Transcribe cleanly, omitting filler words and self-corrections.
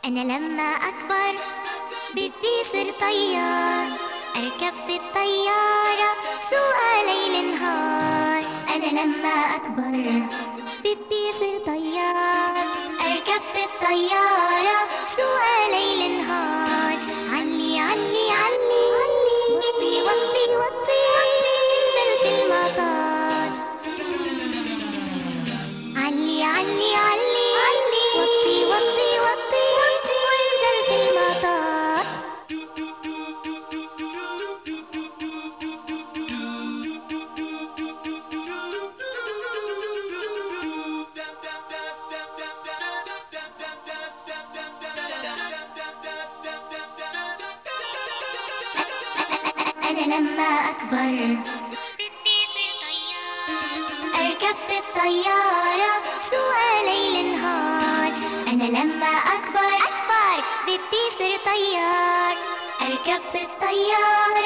أنا لما أكبر بدي صير طيار، أركب في الطيارة سوقها ليل نهار. أنا لما أكبر بدي صير طيار، أركب في الطيارة سوقها ليل نهار. علي علي علي وطي وطي وطي انزل في المطار. علي علي علي وطي وطي وطي وانزل في المطار. أنا لما أكبر بدي صير طيار، أركب في الطيارة سوقها ليل نهار. أنا لما أكبر بدي صير طيار، أركب في الطيارة